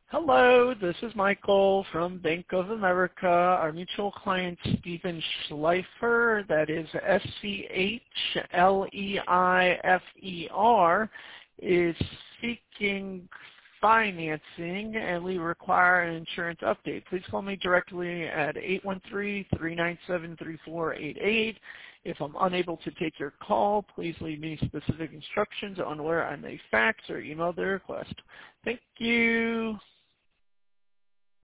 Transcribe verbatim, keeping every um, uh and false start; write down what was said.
Hello, this is Michael from Bank of America. Our mutual client, Stephen Schleifer, that is S C H L E I F E R, is seeking financing, and we require an insurance update. Please call me directly at eight one three, three nine seven, three four eight eight. If I'm unable to take your call, please leave me specific instructions on where I may fax or email the request. Thank you.